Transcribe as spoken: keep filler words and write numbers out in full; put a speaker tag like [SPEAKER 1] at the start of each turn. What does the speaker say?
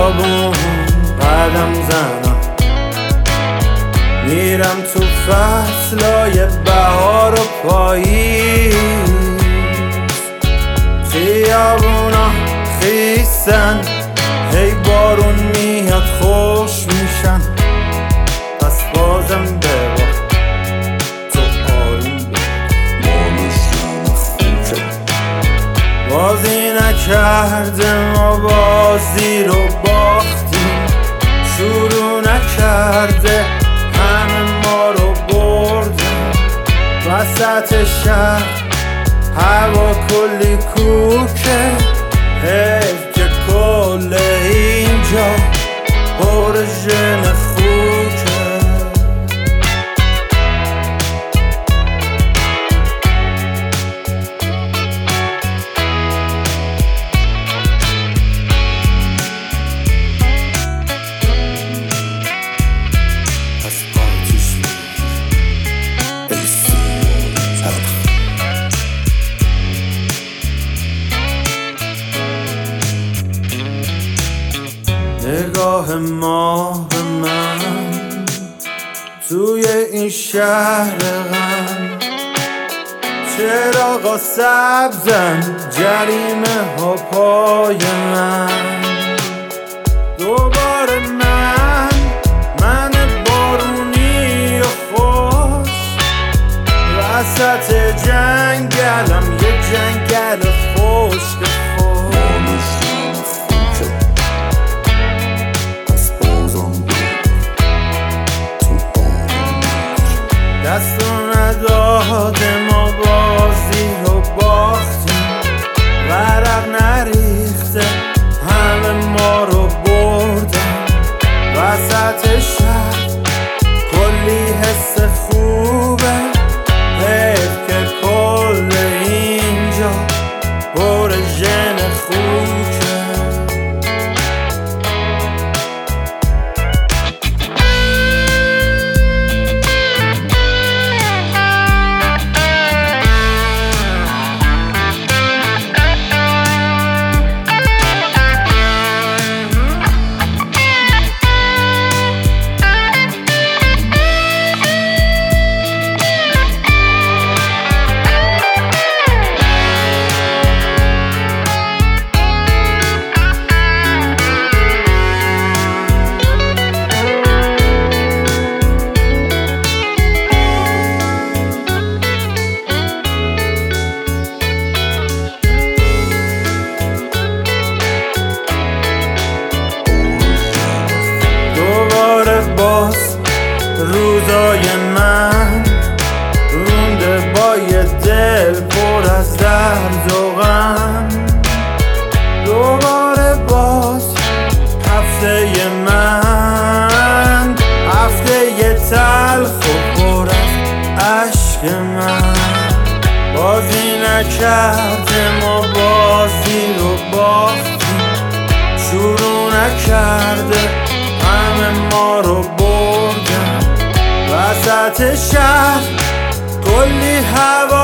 [SPEAKER 1] خیابون قدم زنم، میرم تو فصلای بهار و پاییز. خیابونا خیسن، هی بارون میاد خوش میشن، پس بازم ببار تو آروم ببار. بازی نکرده ما بازی رو باختیم، شروع نکرده همه ما رو بردن. وسط شهر هوا کلی کوکه، حیف که کل اینجا پر ژن خوکه. نگاه ما به من توی این شهر غم، چراغا سبزن جریمه ها پای من. دوباره من من بارونی و خوش، وسط جنگلم یه جنگل خشک خوش. دستو نداده ما بازی رو باختیم، ورق نریخته همه ما رو بردن. وسط شهر کلی حس خوبه، حیف که کل اینجا پر ژن خوکه. روزای من رونده با یه دل پر از درد و غم. دوباره باز هفته من، هفته یه تلخ و پر از عشق من. بازی نکرده ما بازی رو باختیم، شروع نکرده همه ما رو بردن. وسط شهر کلی هوا